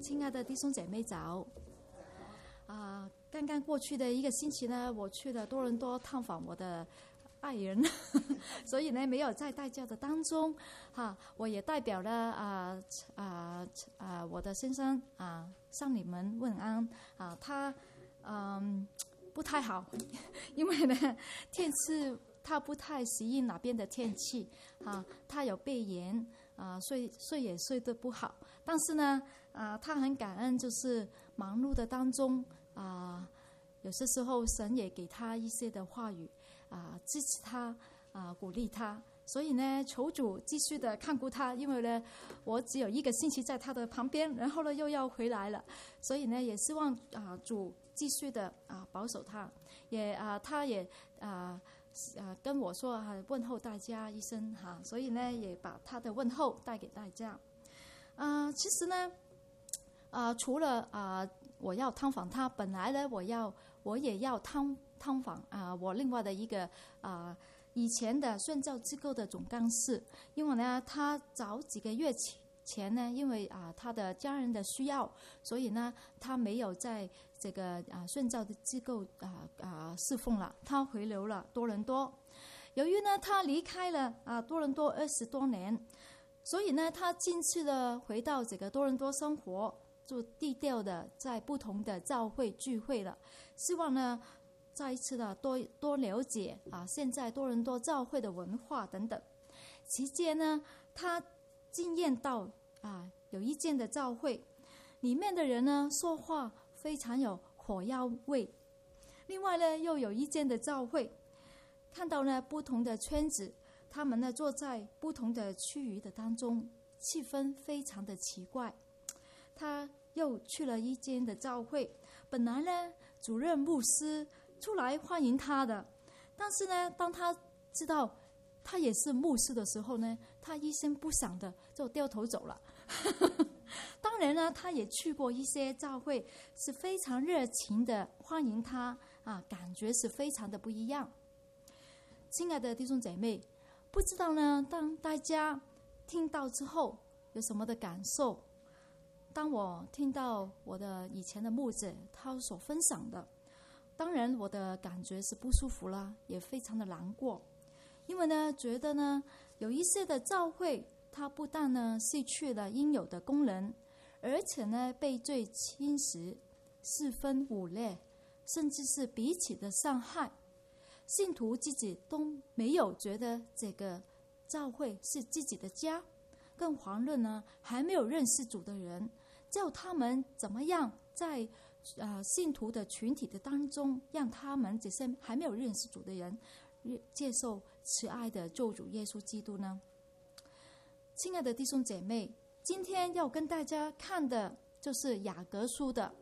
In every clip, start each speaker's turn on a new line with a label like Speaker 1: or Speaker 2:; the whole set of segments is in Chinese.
Speaker 1: 亲爱的弟兄姐妹早！刚刚过去的一个星期呢，我去了多伦多探访我的爱人，所以呢没有在带教的当中我也代表了我的先生向你们问安他不太好，因为呢天气他不太适应哪边的天气他有背炎睡也睡得不好，但是呢他很感恩，就是忙碌的当中有些时候神也给他一些的话语支持他鼓励他，所以呢求主继续的看顾他，因为呢我只有一个星期在他的旁边，然后呢又要回来了，所以呢也希望主继续的保守他，他也跟我说问候大家一声所以呢也把他的问候带给大家。其实呢除了我要探访他，本来呢我也要探访我另外的一个以前的宣教机构的总干事，因为呢他早几个月前呢，因为他的家人的需要，所以呢他没有在这个宣教的机构侍奉了，他回流了多伦多。由于呢他离开了多伦多20多年，所以呢他近期的回到这个多伦多生活，就低调的在不同的教会聚会了，希望呢再一次的多了解现在多伦多教会的文化等等。期间呢他经验到有一间的教会里面的人呢说话非常有火药味，另外呢又有一间的教会看到呢不同的圈子，他们呢坐在不同的区域的当中，气氛非常的奇怪。他又去了一间的教会，本来呢主任牧师出来欢迎他的，但是呢当他知道他也是牧师的时候呢，他一声不响的就掉头走了。当然呢他也去过一些教会，是非常热情的欢迎他感觉是非常的不一样。亲爱的弟兄姐妹，不知道呢当大家听到之后有什么的感受？当我听到我的以前的牧者他所分享的，当然我的感觉是不舒服了，也非常的难过。因为呢觉得呢有一些的教会，它不但呢失去了应有的功能，而且呢被罪侵蚀，四分五裂，甚至是彼此的伤害。信徒自己都没有觉得这个教会是自己的家，更遑论呢还没有认识主的人，叫他们怎么样在信徒的群体的当中，让他们这些还没有认识主的人接受慈爱的救主耶稣基督呢？亲爱的弟兄姐妹，今天要跟大家看的就是雅各书的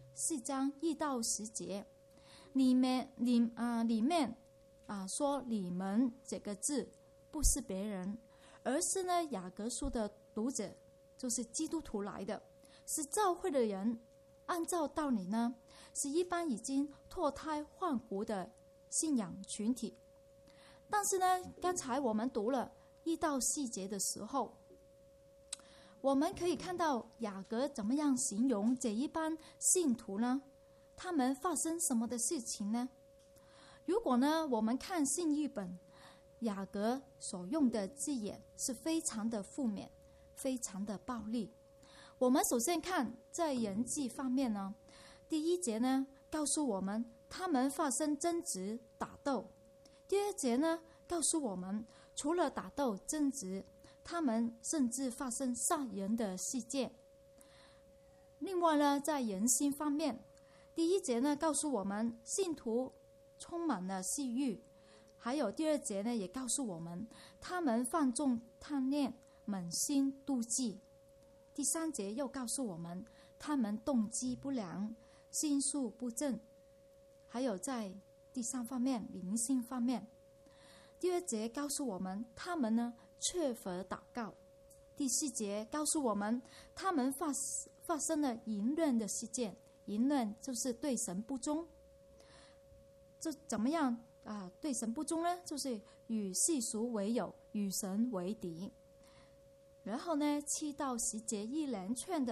Speaker 1: 4章1到10节，里面说你们这个字不是别人，而是呢雅各书的读者，就是基督徒来的，是教会的人。按照道理呢，是一般已经脱胎换骨的信仰群体。但是呢刚才我们读了1到4节的时候，我们可以看到雅各怎么样形容这一般信徒呢？他们发生什么的事情呢？如果呢我们看信译本，雅各所用的字眼是非常的负面，非常的暴力。我们首先看在人际方面呢，第1节呢告诉我们他们发生争执打斗，第2节呢告诉我们除了打斗争执，他们甚至发生杀人的事件。另外呢在人心方面，第1节呢告诉我们信徒充满了私欲，还有第2节呢也告诉我们他们放纵贪恋，满心妒忌。第3节又告诉我们他们动机不良，心术不正。还有在第3方面，灵性方面，第2节告诉我们他们呢缺乏祷告。第4节告诉我们他们发生了淫乱的事件，淫乱就是对神不忠。这怎么样对神不忠呢？就是与世俗为友，与神为敌。然后呢7到10节一连串的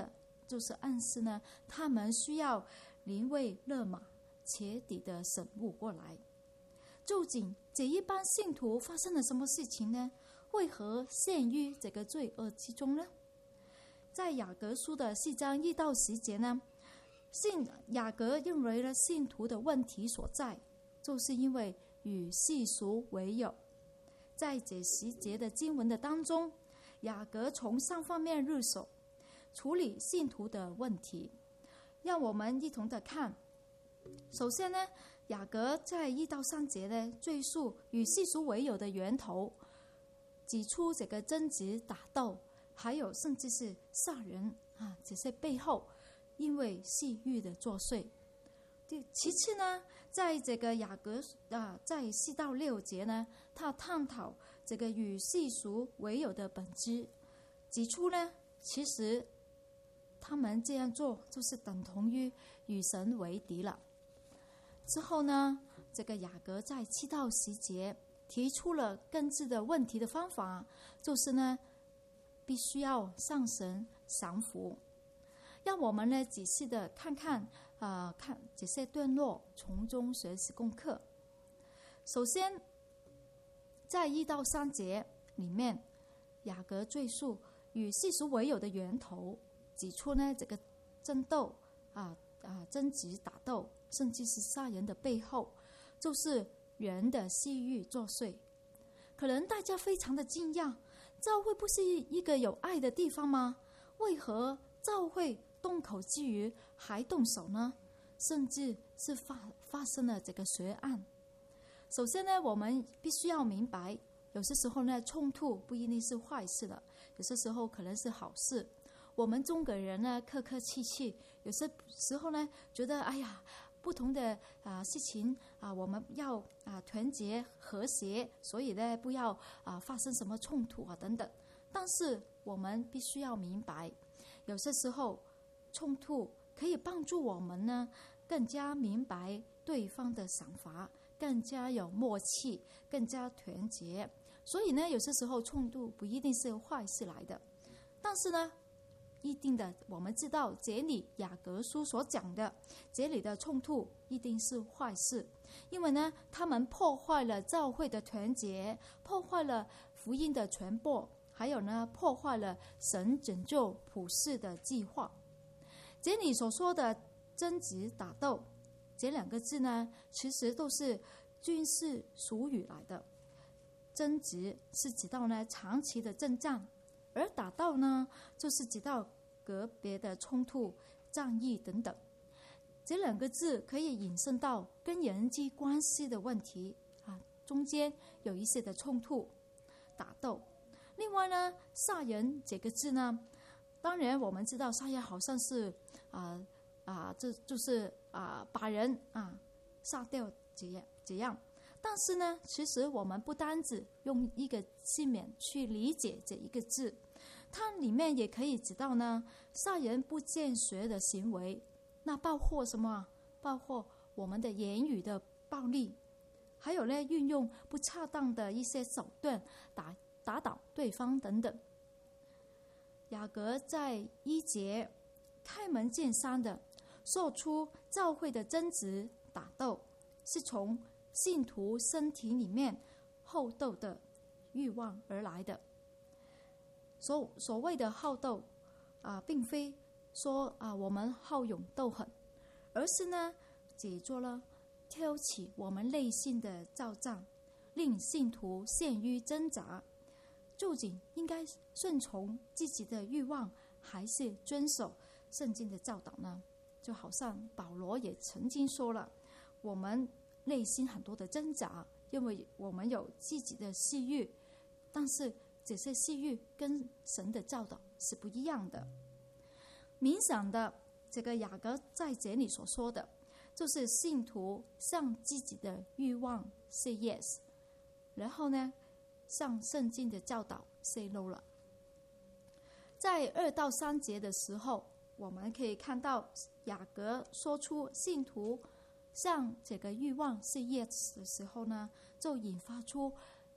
Speaker 1: 就是暗示呢，他们需要临危勒马，彻底的醒悟过来。究竟这一班信徒发生了什么事情呢？为何陷于这个罪恶之中呢？在雅各书的4章1到10节呢，雅各认为了信徒的问题所在，就是因为与世俗为友。在这10节的经文的当中，雅各从3方面入手处理信徒的问题，让我们一同的看。首先呢，雅各在1到3节呢，赘述与世俗为友的源头，指出这个争执打斗，还有甚至是杀人这些背后因为戏欲的作祟。其次呢，在这个雅各在4到6节呢，他探讨这个与世俗为友的本质，指出呢，其实他们这样做就是等同于与神为敌了。之后呢，这个雅各在7到10节提出了根治的问题的方法，就是呢，必须要向神降服。让我们呢仔细的看看这些段落，从中学习功课。首先，在1到3节里面，雅各赘述与世俗为友的源头，指出呢这个争斗争执打斗，甚至是杀人的背后，就是人的私欲作祟。可能大家非常的惊讶，教会不是一个有爱的地方吗？为何教会动口之余还动手呢？甚至是发生了这个血案。首先呢，我们必须要明白，有些时候呢，冲突不一定是坏事的，有些时候可能是好事。我们中国人呢，客客气气，有些时候呢，觉得不同的事情我们要团结和谐，所以呢，不要发生什么冲突等等。但是我们必须要明白，有些时候冲突可以帮助我们呢，更加明白对方的想法，更加有默契，更加团结。所以呢，有些时候冲突不一定是坏事来的。但是呢，一定的，我们知道这里雅各书所讲的这里的冲突一定是坏事，因为呢，他们破坏了教会的团结，破坏了福音的传播，还有呢，破坏了神拯救普世的计划。这里所说的争执打斗这2个字呢，其实都是军事俗语来的。争执是指到呢长期的征战，而打斗呢，就是指到个别的冲突、战役等等。这2个字可以引申到跟人际关系的问题中间有一些的冲突、打斗。另外呢，杀人这个字呢，当然我们知道杀人好像是这就是把人杀掉这样。但是呢，其实我们不单只用一个字面去理解这一个字，它里面也可以指到呢，杀人不见血的行为，那包括什么？包括我们的言语的暴力，还有呢，运用不恰当的一些手段打倒对方等等。雅各在1节开门见山的说出教会的争执打斗是从信徒身体里面好斗的欲望而来的。所谓的好斗并非说我们好勇斗狠，而是呢，解作了挑起我们内心的躁胀，令信徒陷于挣扎，究竟应该顺从自己的欲望，还是遵守圣经的教导呢？就好像保罗也曾经说了，我们内心很多的挣扎，因为我们有自己的私欲，但是这些私欲跟神的教导是不一样的。冥想的这个雅各在这里所说的，就是信徒向自己的欲望 say yes， 然后呢，向圣经的教导 say no 了。在2到3节的时候，我们可以看到雅各说出信徒向这个欲望 say yes 的时候呢，就引发出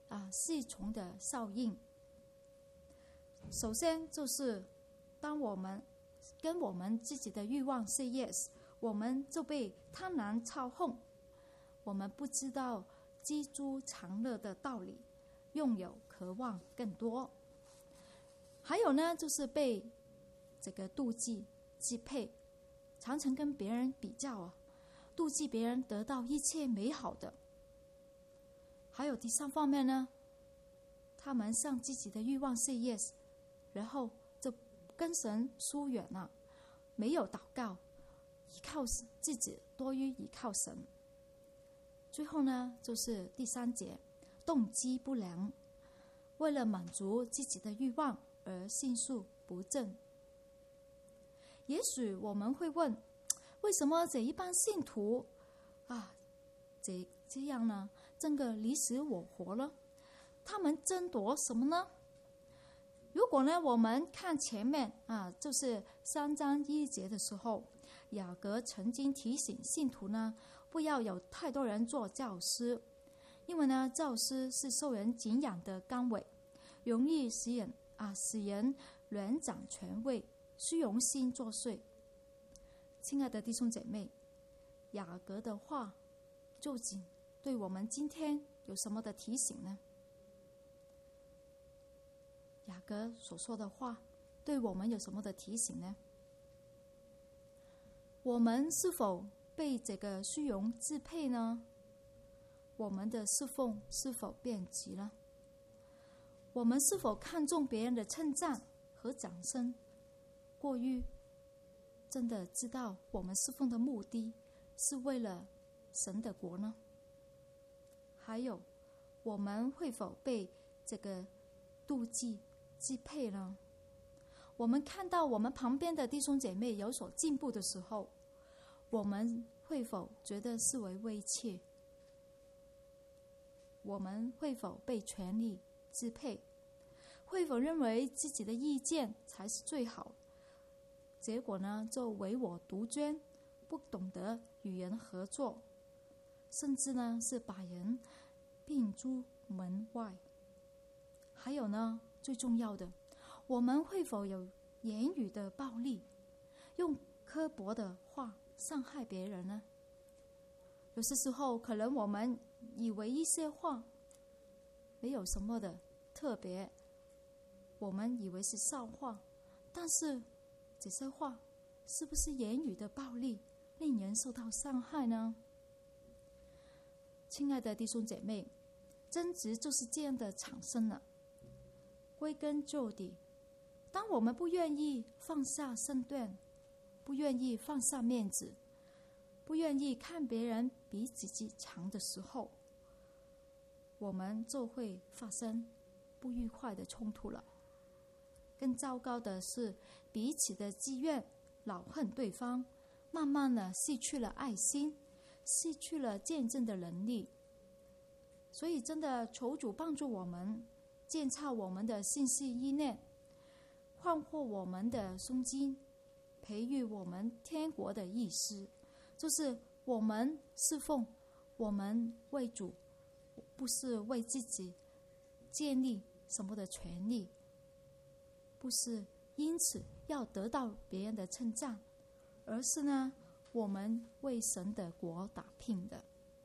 Speaker 1: 4重的效应。首先就是当我们跟我们自己的欲望 say yes， 我们就被贪婪操控，我们不知道知足常乐的道理，拥有渴望更多。还有呢，就是被这个妒忌支配，常常跟别人比较妒忌别人得到一切美好的。还有第三方面呢，他们向自己的欲望 say yes， 然后就跟神疏远了，没有祷告，依靠自己多于依靠神。最后呢，就是第3节，动机不良，为了满足自己的欲望而心术不正。也许我们会问，为什么这一帮信徒这样呢？真的你死我活了，他们争夺什么呢？如果呢，我们看前面就是3章1节的时候，雅各曾经提醒信徒呢，不要有太多人做教师，因为呢，教师是受人敬仰的岗位，容易使人乱掌权位，虚荣心作祟。亲爱的弟兄姐妹，雅各的话究竟对我们今天有什么的提醒呢？雅各所说的话对我们有什么的提醒呢？我们是否被这个虚荣支配呢？我们的侍奉是否变质了？我们是否看重别人的称赞和掌声，过于真的知道我们侍奉的目的是为了神的国呢？还有，我们会否被这个妒忌支配呢？我们看到我们旁边的弟兄姐妹有所进步的时候，我们会否觉得视为威胁？我们会否被权力支配？会否认为自己的意见才是最好？结果呢，就唯我独尊，不懂得与人合作，甚至呢是把人摒诸门外。还有呢，最重要的，我们会否有言语的暴力，用刻薄的话伤害别人呢？有些时候可能我们以为一些话没有什么的特别，我们以为是笑话，但是这些话是不是言语的暴力，令人受到伤害呢？亲爱的弟兄姐妹，争执就是这样的产生了。归根究底，当我们不愿意放下身段，不愿意放下面子，不愿意看别人比自己强的时候，我们就会发生不愉快的冲突了。更糟糕的是，彼此的积怨，恼恨对方，慢慢的失去了爱心，失去了见证的能力。所以真的求主帮助我们，鉴察我们的心思意念，宽阔我们的胸襟，培育我们天国的意识，就是我们侍奉，我们为主，不是为自己建立什么的权利，不是因此要得到别人的称赞，而是呢，我们为神的国打拼的。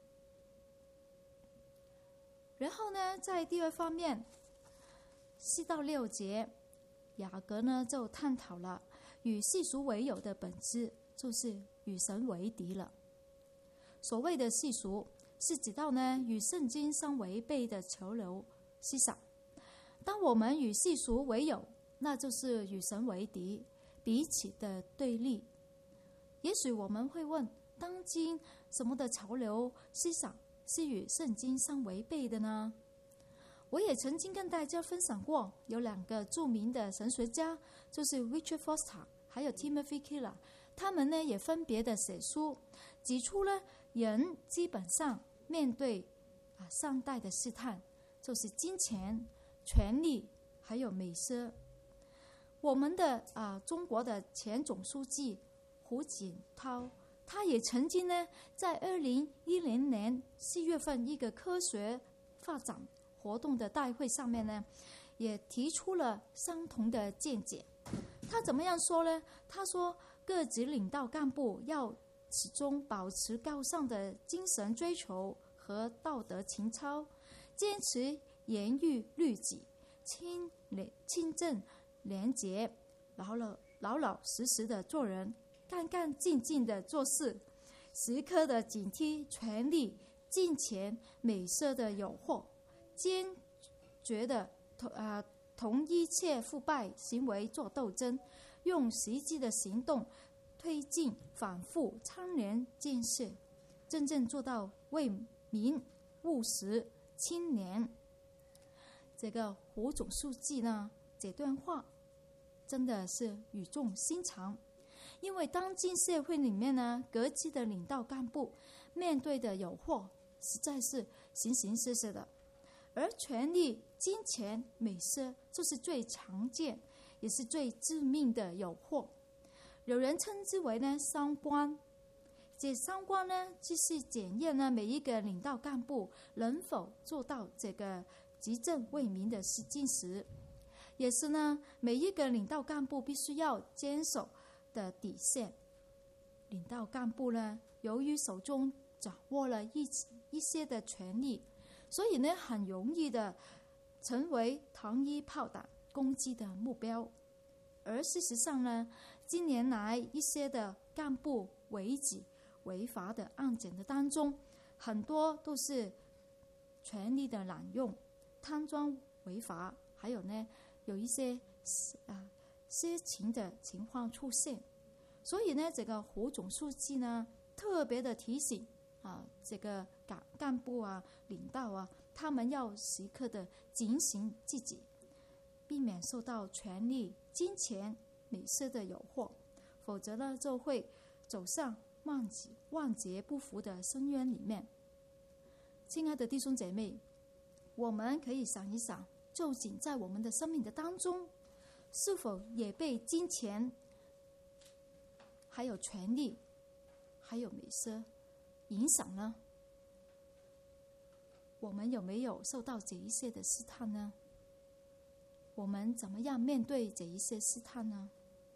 Speaker 1: 然后呢，在第2方面4到6节，雅各呢就探讨了与世俗为友的本质，就是与神为敌了。所谓的世俗，是指到呢与圣经相违背的潮流思想。当我们与世俗为友，那就是与神为敌，彼此的对立。也许我们会问，当今什么的潮流思想是与圣经相违背的呢？我也曾经跟大家分享过，有2个著名的神学家，就是 Richard Foster 还有 Timothy Keller， 他们呢也分别的写书，指出呢，人基本上面对上代的试探，就是金钱、权力还有美色。我们的中国的前总书记胡锦涛，他也曾经呢，在2010年4月份一个科学发展活动的大会上面呢，也提出了相同的见解， 他怎么样说呢？他说，各级领导干部要始终保持高尚的精神追求和道德情操，坚持严于律己，清正廉洁，老老实实的做人，干干净净的做事，时刻的警惕权力、金钱、美色的诱惑，坚决的同一切腐败行为做斗争，用实际的行动推进反复参联建设，真正做到为民务实清廉。这个胡总书记呢，这段话真的是语重心长，因为当今社会里面呢，各级的领导干部面对的诱惑实在是形形色色的，而权力、金钱、美色就是最常见也是最致命的诱惑。有人称之为呢三观，这三观呢，既是检验呢每一个领导干部能否做到这个急政为民的进食，也是呢每一个领导干部必须要坚守的底线。领导干部呢，由于手中掌握了一些的权力，所以呢很容易的成为糖衣炮弹攻击的目标。而事实上呢，近年来一些的干部违纪违法的案件的当中，很多都是权力的滥用、贪赃违法，还有呢有一些私情的情况出现。所以呢，这个胡总书记呢特别的提醒这个干部领导他们要时刻的警醒自己，避免受到权力、金钱、美色的诱惑，否则呢就会走上万劫不复的深渊里面。亲爱的弟兄姐妹，我们可以想一想，究竟在我们的生命的当中，是否也被金钱、还有权力、还有美色影响呢？我们有没有受到这一些的试探呢？我们怎么样面对这一些试探呢？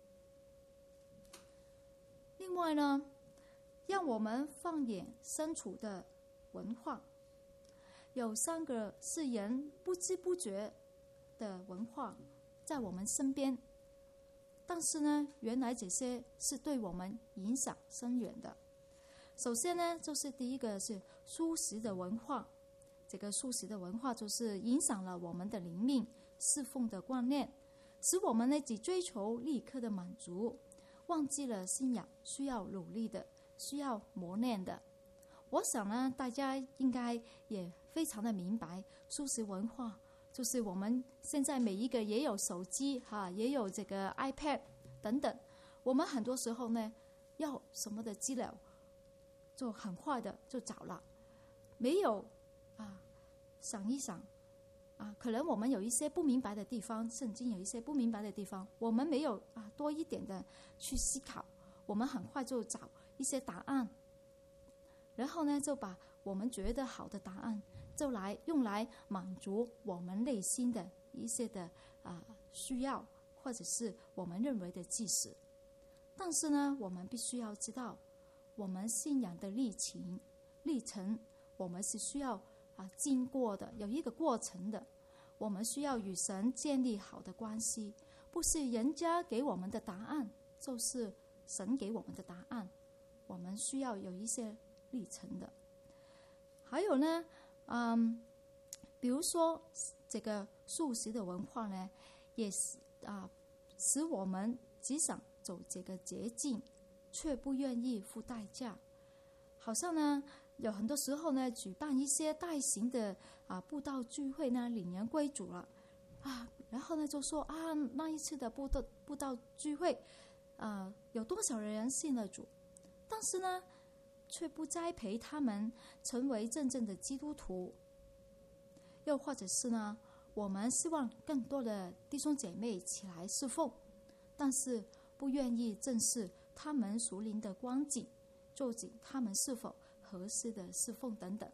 Speaker 1: 另外呢，让我们放眼身处的文化，有3个是人不知不觉的文化在我们身边，但是呢，原来这些是对我们影响深远的。首先呢，就是第一个是素食的文化。这个素食的文化就是影响了我们的灵命侍奉的观念，使我们呢只追求立刻的满足，忘记了信仰需要努力的，需要磨练的。我想呢，大家应该也非常的明白，素食文化就是我们现在每一个也有手机也有这个 iPad 等等，我们很多时候呢要什么的资料就很快的就找了，没有想一想可能我们有一些不明白的地方，圣经有一些不明白的地方，我们没有多一点的去思考，我们很快就找一些答案，然后呢就把我们觉得好的答案就用来满足我们内心的一些的需要，或者是我们认为的事实。但是呢，我们必须要知道，我们信仰的历程，我们是需要经过的，有一个过程的。我们需要与神建立好的关系，不是人家给我们的答案，就是神给我们的答案。我们需要有一些历程的。还有呢，比如说这个素食的文化呢，也使我们只想走这个捷径，却不愿意付代价。好像呢，有很多时候呢，举办一些大型的布道聚会呢，领人归主了然后呢就说那一次的布道聚会有多少人信了主，但是呢却不栽培他们成为真正的基督徒。又或者是呢，我们希望更多的弟兄姐妹起来侍奉，但是不愿意正视他们属灵的光景，究竟他们是否合适的侍奉等等。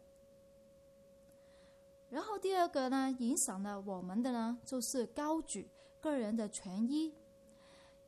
Speaker 1: 然后第二个呢，影响了我们的呢，就是高举个人的权益。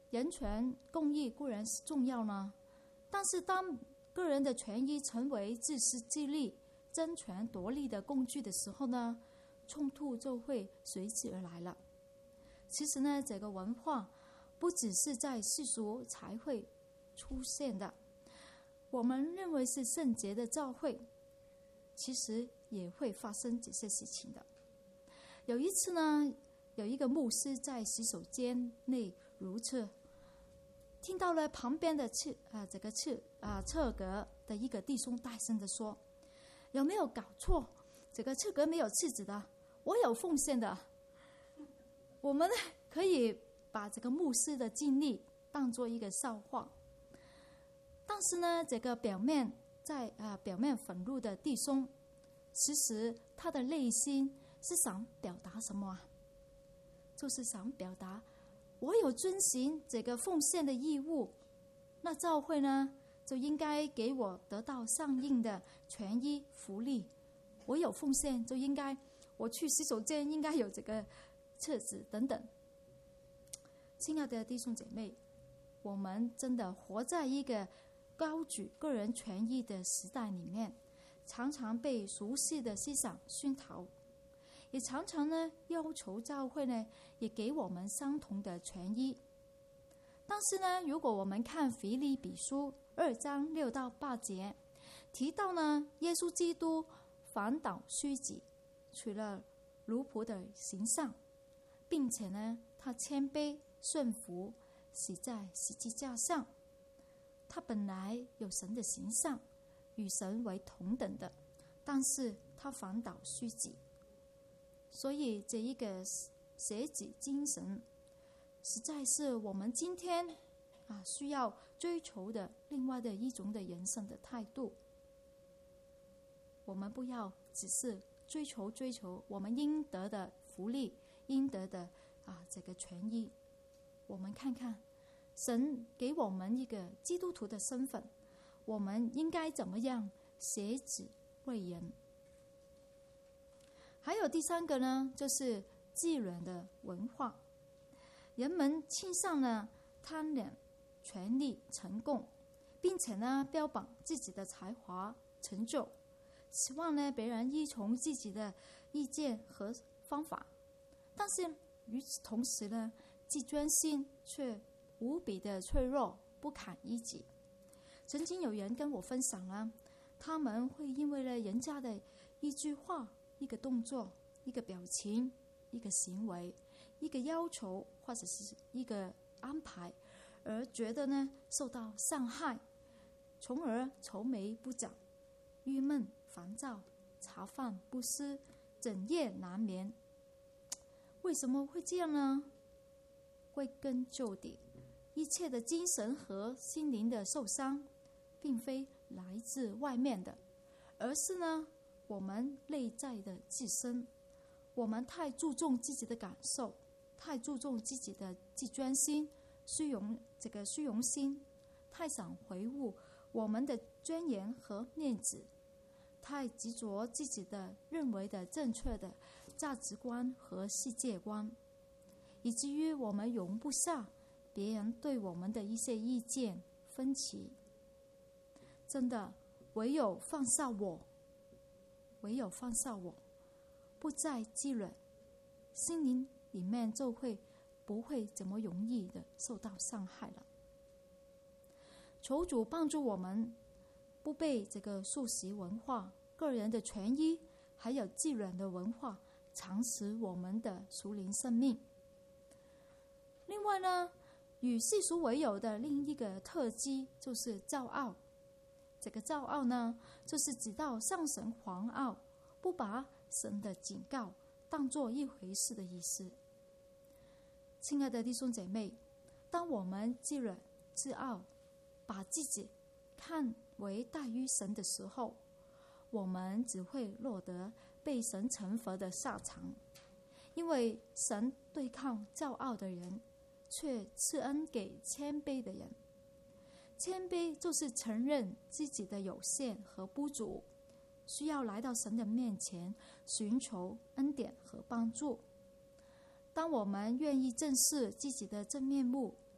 Speaker 1: 人权公义固然是重要呢，但是当个人的权益成为自私自利、争权夺利的工具的时候呢，冲突就会随之而来了。其实呢，这个文化不只是在世俗才会出现的，我们认为是圣洁的教会，其实也会发生这些事情的。有一次呢，有一个牧师在洗手间内如厕，听到了旁边的侧格的一个弟兄大声地说：“有没有搞错？这个侧格没有厕纸的，我有奉献的。”我们可以把这个牧师的经历当作一个笑话，但是呢，这个表面愤怒的弟兄，其实他的内心是想表达什么啊？就是想表达我有遵循这个奉献的义务，那教会呢就应该给我得到相应的权益福利。我有奉献就应该，我去洗手间应该有这个厕纸等等。亲爱的弟兄姐妹，我们真的活在一个高举个人权益的时代里面，常常被俗世的思想熏陶，也常常呢要求教会呢也给我们相同的权益。但是呢，如果我们看腓立比书2章6到8节，提到呢耶稣基督反倒虚己，取了奴仆的形象，并且呢他谦卑顺服，死在十字架上。他本来有神的形象，与神为同等的，但是他反倒虚己。所以这一个舍己精神，实在是我们今天需要追求的另外的一种的人生的态度。我们不要只是追求我们应得的福利，应得的这个权益。我们看看神给我们一个基督徒的身份，我们应该怎么样舍己为人。还有第三个呢，就是自然的文化。人们倾向呢贪婪、权力、成功，并且呢标榜自己的才华、成就，希望呢别人依从自己的意见和方法。但是与此同时呢，自尊心却无比的脆弱，不堪一击。曾经有人跟我分享了，他们会因为了人家的一句话、一个动作、一个表情、一个行为、一个要求或者是一个安排，而觉得呢受到伤害，从而愁眉不展、郁闷烦躁、茶饭不思、整夜难眠。为什么会这样呢？归根究底，一切的精神和心灵的受伤，并非来自外面的，而是呢我们内在的自身。我们太注重自己的感受，太注重自己的自尊心、虚荣心，太想维护我们的尊严和面子，太执着自己的认为的正确的价值观和世界观，以至于我们容不下别人对我们的一些意见分歧。真的，唯有放下我，不再积累，心灵里面就不会怎么容易的受到伤害了。求主帮助我们，不被这个素食文化、个人的权益，还有自然的文化蚕食我们的属灵生命。另外呢，与世俗为友的另一个特质就是骄傲。这个骄傲呢，就是指到上神狂傲，不把神的警告当作一回事的意思。亲爱的弟兄姐妹，当我们自傲，把自己看为大于神的时候，我们只会落得被神惩罚的下场。因为神对抗骄傲的人，却赐恩给谦卑的人。谦卑就是承认自己的有限和不足，需要来到神的面前寻求恩典和帮助。当我们愿意正视自己的真面目，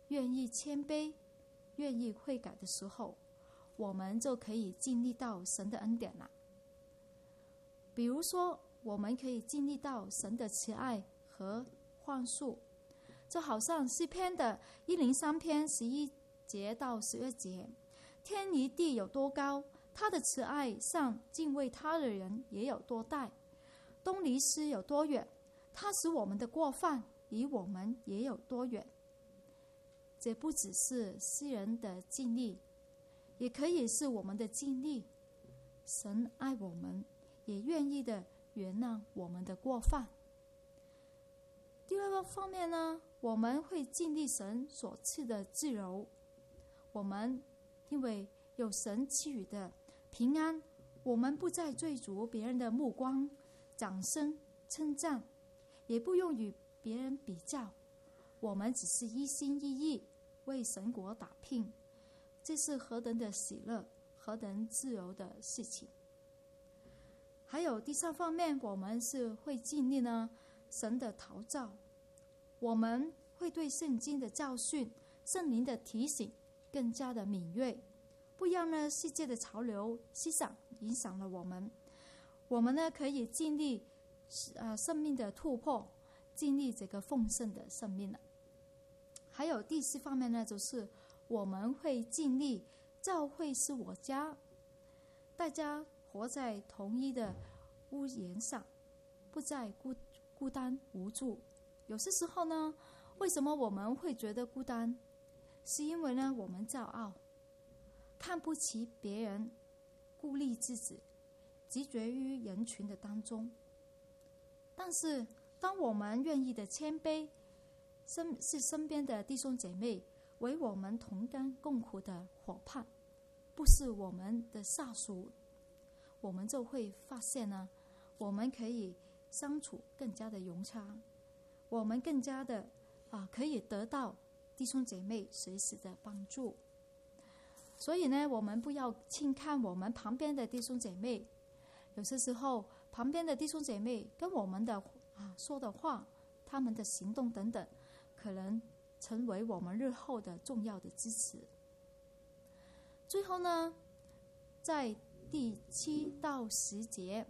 Speaker 1: 愿意谦卑、愿意悔改的时候，我们就可以经历到神的恩典了。比如说，我们可以经历到神的慈爱和宽恕，就好像诗篇的103篇11节到12节，天离地有多高，他的慈爱向敬畏他的人也有多大。东离西有多远，他使我们的过犯离我们也有多远。这不只是诗人的经历，也可以是我们的经历。神爱我们，也愿意的原谅我们的过犯。第二个方面呢，我们会经历神所赐的自由。我们因为有神赐予的平安，我们不再追逐别人的目光、掌声、称赞，也不用与别人比较，我们只是一心一意为神国打拼，这是何等的喜乐，何等自由的事情。还有第三方面，我们是会经历呢神的陶造，我们会对圣经的教训、圣灵的提醒更加的敏锐，不让呢世界的潮流思想影响了我们。我们呢可以经历生命的突破，经历这个丰盛的生命了。还有第四方面呢，就是我们会经历教会是我家，大家活在同一的屋檐上，不再孤单无助。有些时候呢，为什么我们会觉得孤单？是因为呢，我们骄傲，看不起别人，孤立自己，集绝于人群的当中。但是当我们愿意的谦卑，是身边的弟兄姐妹为我们同甘共苦的伙伴，不是我们的下属，我们就会发现呢，我们可以相处更加的融洽，我们更加的可以得到弟兄姐妹随时的帮助。所以呢，我们不要轻看我们旁边的弟兄姐妹，有些时候旁边的弟兄姐妹跟我们的说的话，他们的行动等等，可能成为我们日后的重要的支持。最后呢，在第7到10节，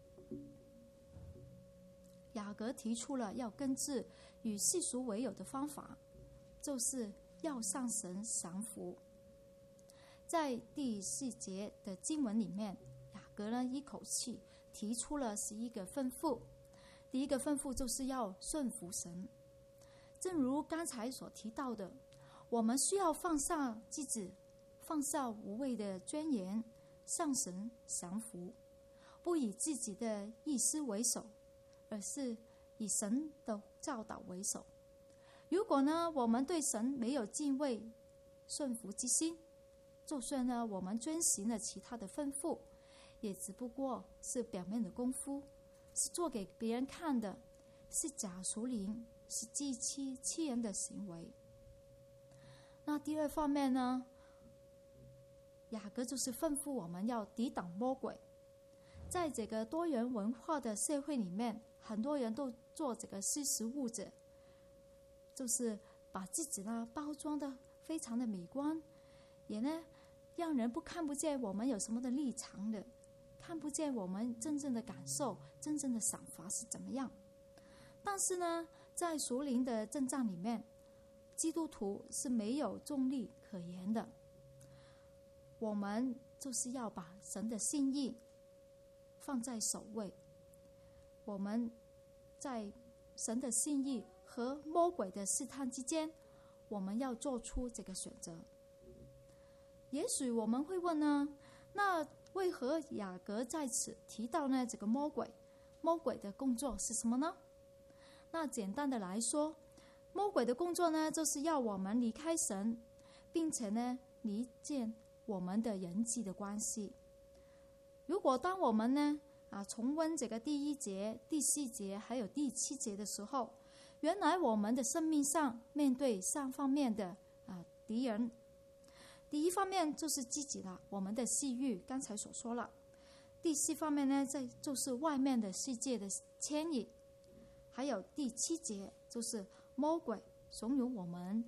Speaker 1: 雅各提出了要根治与世俗为友的方法，就是要向神降服。在第4节的经文里面，雅各呢一口气提出了11个吩咐。第一个吩咐就是要顺服神，正如刚才所提到的，我们需要放下自己，放下无谓的尊严，向神降服，不以自己的意思为首，而是以神的教导为首。如果呢，我们对神没有敬畏、顺服之心，就算呢我们遵行了其他的吩咐，也只不过是表面的功夫，是做给别人看的，是假属灵，是自欺人的行为。那第二方面呢，雅各就是吩咐我们要抵挡魔鬼。在这个多元文化的社会里面，很多人都做这个识时务者，就是把自己呢包装的非常的美观，也呢让人看不见我们有什么的立场的，看不见我们真正的感受、真正的想法是怎么样。但是呢，在属灵的征战里面，基督徒是没有中立可言的。我们就是要把神的心意放在首位，我们在神的心意和魔鬼的试探之间，我们要做出这个选择。也许我们会问呢，那为何雅各在此提到呢这个魔鬼的工作是什么呢？那简单的来说，魔鬼的工作呢，就是要我们离开神，并且呢离间我们的人际的关系。如果当我们呢重温这个第1节、第4节还有第7节的时候，原来我们的生命上面对3方面的敌人。第一方面就是自己了，我们的私欲，刚才所说了。第4方面呢，就是外面的世界的牵引。还有第7节就是魔鬼怂恿我们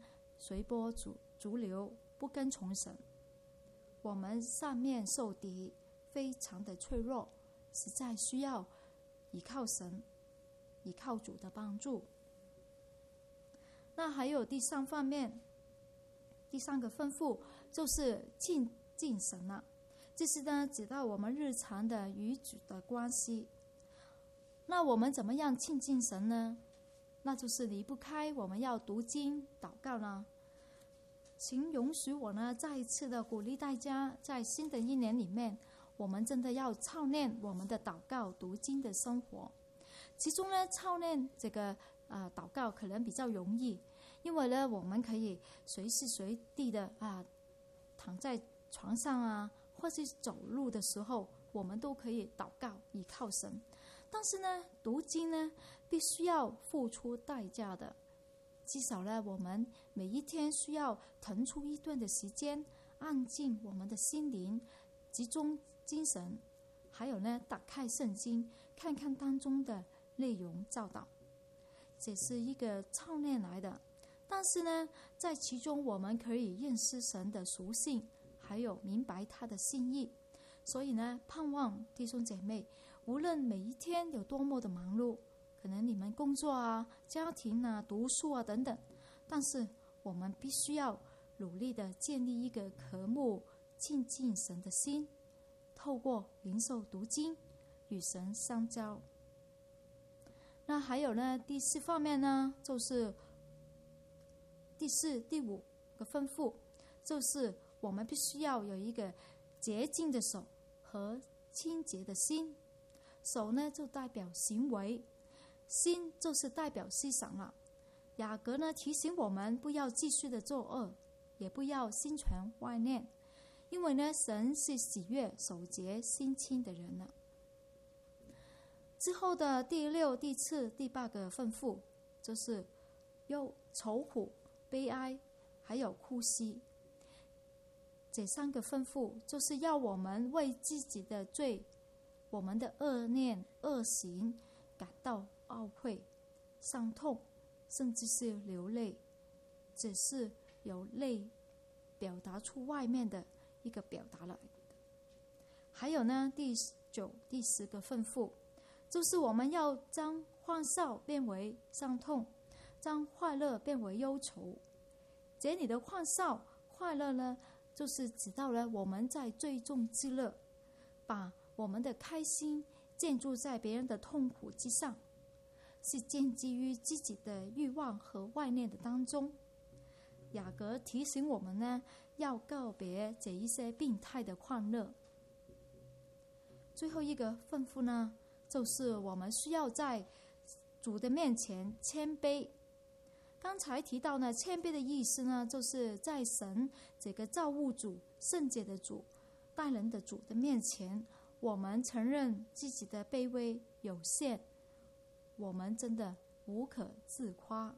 Speaker 1: 随波逐流，不跟从神。我们上面受敌，非常的脆弱，实在需要依靠神，依靠主的帮助。那还有第三方面，第三个吩咐就是亲近神了。这是呢，指到我们日常的与主的关系。那我们怎么样亲近神呢？那就是离不开我们要读经祷告呢。请容许我呢再一次的鼓励大家，在新的一年里面，我们真的要操练我们的祷告读经的生活。其中呢，操练这个祷告可能比较容易，因为呢，我们可以随时随地的躺在床上啊，或是走路的时候，我们都可以祷告依靠神。但是呢，读经呢必须要付出代价的，至少呢，我们每一天需要腾出一段的时间，安静我们的心灵，集中精神，还有呢，打开圣经，看看当中的内容教导，这是一个操练来的。但是呢，在其中我们可以认识神的属性，还有明白他的心意。所以呢，盼望弟兄姐妹，无论每一天有多么的忙碌，可能你们工作啊、家庭啊、读书啊等等，但是我们必须要努力的建立一个渴慕亲近神的心，透过灵受读经与神相交。那还有呢，第四方面呢，就是第四、第五个吩咐，就是我们必须要有一个洁净的手和清洁的心。手呢就代表行为，心就是代表思想了。雅各呢提醒我们不要继续的作恶，也不要心存歪念，因为呢神是喜悦守节心清的人了。之后的第六、第七、第八个吩咐，就是愁苦、悲哀，还有哭泣。这三个吩咐就是要我们为自己的罪，我们的恶念、恶行感到懊悔、伤痛，甚至是流泪，只是由泪表达出外面的一个表达来。还有呢，第九、第10个吩咐，就是我们要将欢笑变为伤痛，将快乐变为忧愁。这里的欢笑、快乐呢，就是指到了我们在最终之乐，把我们的开心建筑在别人的痛苦之上，是建基于自己的欲望和外念的当中。雅各提醒我们呢，要告别这一些病态的欢乐。最后一个吩咐呢，就是我们需要在主的面前谦卑。刚才提到呢，谦卑的意思呢，就是在神这个造物主、圣洁的主、待人的主的面前，我们承认自己的卑微有限，我们真的无可自夸。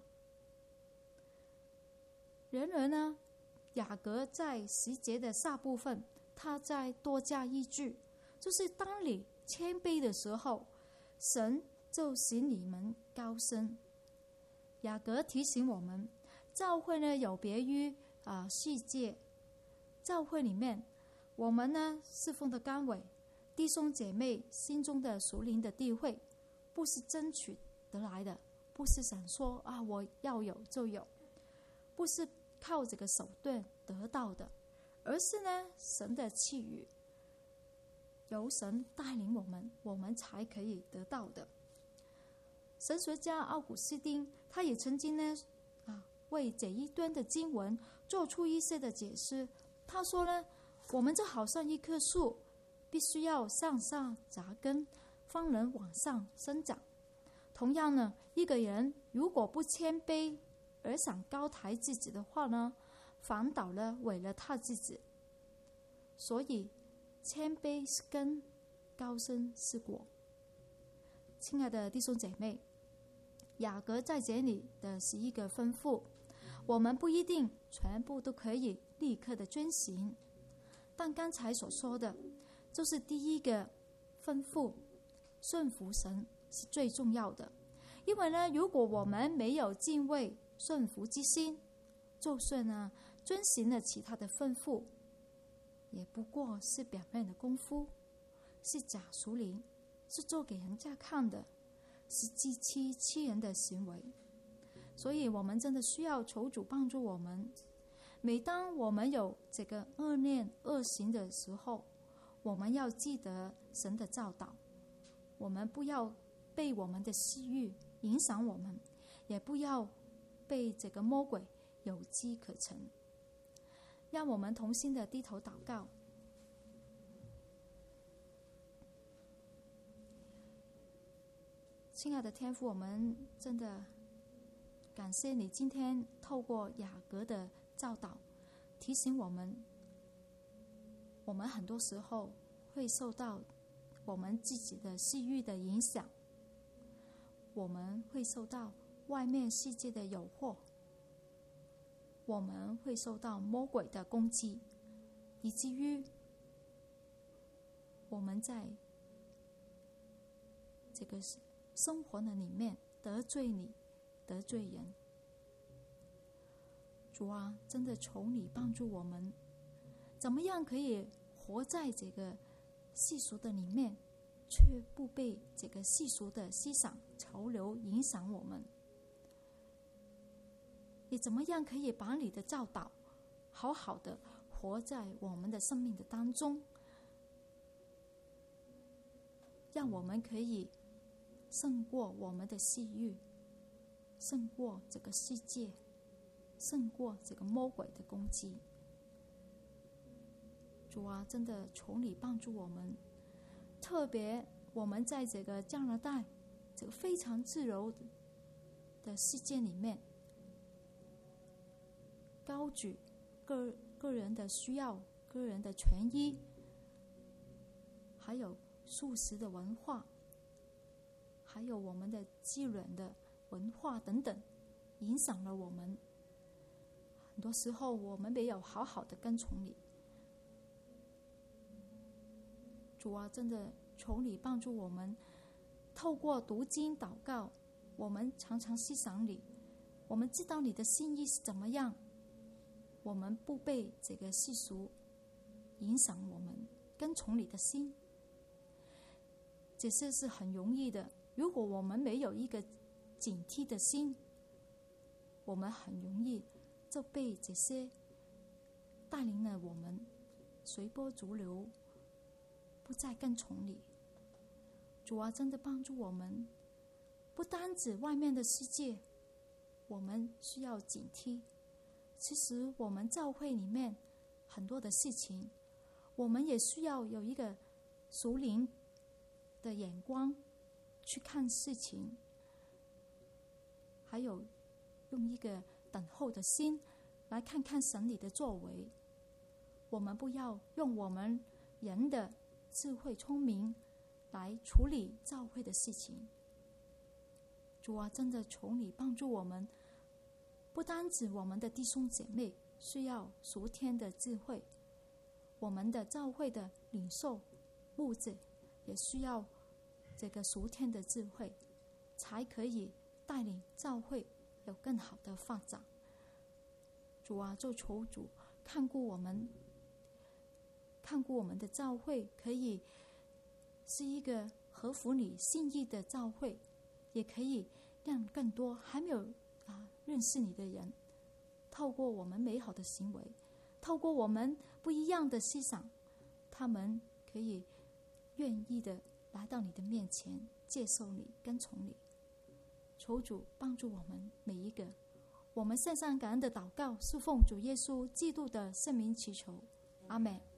Speaker 1: 然而呢，雅各在10节的下部分，他再多加一句，就是当你谦卑的时候，神就使你们高升。雅各提醒我们，教会呢有别于世界，教会里面我们呢侍奉的岗位，弟兄姐妹心中的属灵的地位，不是争取得来的，不是想说我要有就有，不是靠这个手段得到的，而是呢神的赐予，由神带领我们才可以得到的。神学家奥古斯丁他也曾经呢为这一段的经文做出一些的解释。他说呢，我们就好像一棵树，必须要向上扎根，方能往上生长。同样呢，一个人如果不谦卑而想高抬自己的话呢，反倒了毁了他自己。所以谦卑是根，高升是果。亲爱的弟兄姐妹，雅各在这里的11个吩咐，我们不一定全部都可以立刻的遵行，但刚才所说的就是第一个吩咐，顺服神是最重要的。因为呢，如果我们没有敬畏顺服之心， 就算呢遵行了其他的吩咐，也不过是表面的功夫，是假属灵，是做给人家看的，是欺人的行为。所以我们真的需要求主帮助我们。每当我们有这个恶念恶行的时候，我们要记得神的教导，我们不要被我们的私欲影响我们，也不要被这个魔鬼有机可乘。让我们同心的低头祷告。亲爱的天父，我们真的感谢你今天透过雅各的教导提醒我们，我们很多时候会受到我们自己的私欲的影响，我们会受到外面世界的诱惑，我们会受到魔鬼的攻击，以至于我们在这个生活的里面得罪你，得罪人。主啊，真的求你帮助我们，怎么样可以活在这个世俗的里面，却不被这个世俗的思想潮流影响我们？你怎么样可以把你的教导好好的活在我们的生命的当中，让我们可以胜过我们的私欲，胜过这个世界，胜过这个魔鬼的攻击。主啊，真的求你帮助我们，特别我们在这个加拿大这个非常自由的世界里面，高举个人的需要、个人的权益，还有素食的文化，还有我们的妓人的文化等等，影响了我们。很多时候我们没有好好的跟从你。主啊，真的求你帮助我们，透过读经祷告，我们常常思想你，我们知道你的心意是怎么样，我们不被这个世俗影响我们跟从你的心。这些是很容易的，如果我们没有一个警惕的心，我们很容易就被这些带领了我们随波逐流，不再跟从你。主啊，真的帮助我们，不单指外面的世界，我们需要警惕。其实我们教会里面很多的事情，我们也需要有一个属灵的眼光去看事情，还有用一个等候的心来看看神你的作为。我们不要用我们人的智慧聪明来处理教会的事情。主啊，真的求你帮助我们，不单指我们的弟兄姐妹需要属天的智慧，我们的教会的领袖牧者也需要这个属天的智慧，才可以带领教会有更好的发展。主啊，就求主看顾我们的教会，可以是一个合乎你心意的教会，也可以让更多还没有认识你的人，透过我们美好的行为，透过我们不一样的思想，他们可以愿意的来到你的面前，接受你，跟从你。求主帮助我们每一个。我们献上感恩的祷告，是奉主耶稣基督的圣名祈求，阿们。